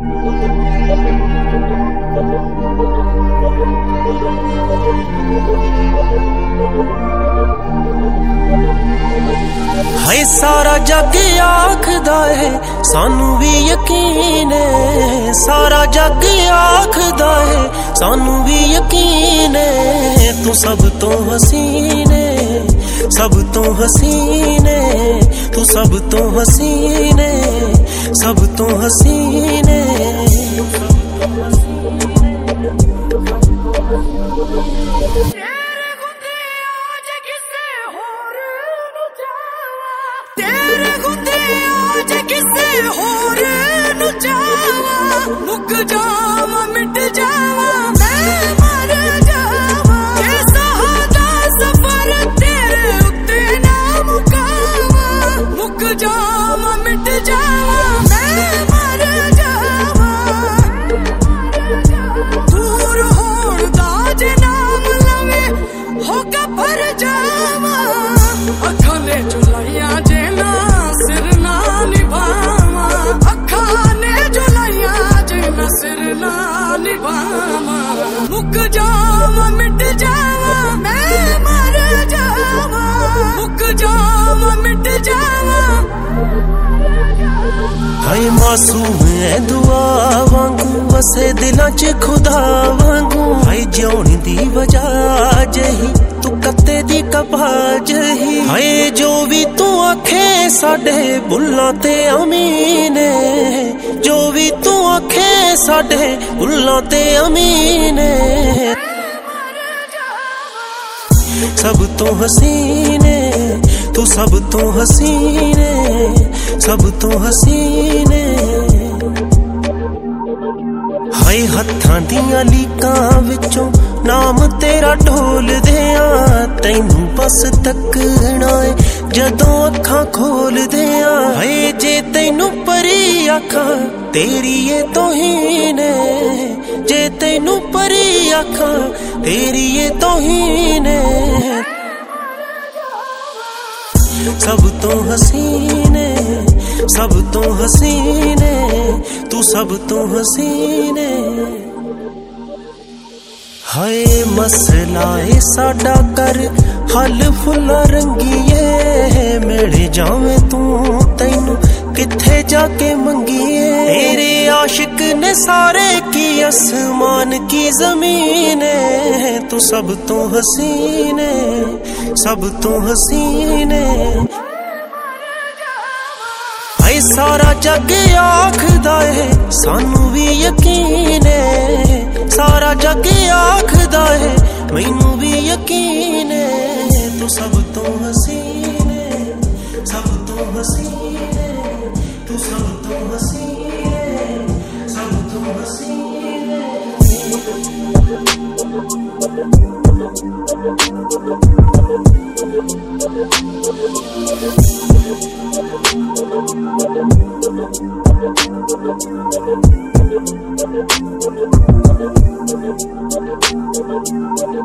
हाय सारा जग आखदा है सानू भी यकीन है, सारा जग आखदा है सानू भी यकीन है। तू सब तो हसीन है, सब तो हसीन है, तू सब तो हसीन है, सब तो हसीन है। तेरे गुंदे आज किसे होर नु जावा, मुक जावा मिट जावा मैं मर जावा। ये सहादा सफर तेरे उत्ते ना मुकावा, मुक जावा मिट जावा मैं मर जावा। दूर होण दा जे नाम लवे होगा भर जावा, अखां ने चुलाइया जे मुक जावा मिट जावा मैं मर जावा, मुक जावा मिट जावा। हाय मासूम है दुआ वांगू वसे दिलां च खुदा वांगू। हाय जिउण दी वजह जही तू कत्ते दी कबाज ही। हाय जो भी तू आखे साडे बुल्लां ते अमीन है, जो भी तू आखे साडे बुल्लां ते अमीन है। सब तो हसीन है, तू सब तो हसीन है, सब तो हसीन है। हाय हत्थां दियां लीकां विचों नाम तेरा ढोल दियां, तैनू बस तकना है जदों अखां खोल दियां। हाय जे तैनू परी आखां तेरी ये तौहीन है, जे तैनू परी आखां तेरी ये तौहीन है। सब तो हसीन है, सब तो हसीन है, तू सब तो हसीन है। हाय मसला है साडा कर हल फुल्ला रंगीए, मिल जावे तू तैनू किथे जाके मंगीए। तेरे आशिक ने सारे की आसमान की जमीन है, तू सब तो हसीन है, सब तो हसीन है। हाय सारा जग आखदा है सानू भी यकीन है, सारा जग आखदा है मैनू भी यकीन है। तू सब तो हसीन है, सब तो हसीन है, तू सब तो हसीन है, सब तो हसीन है।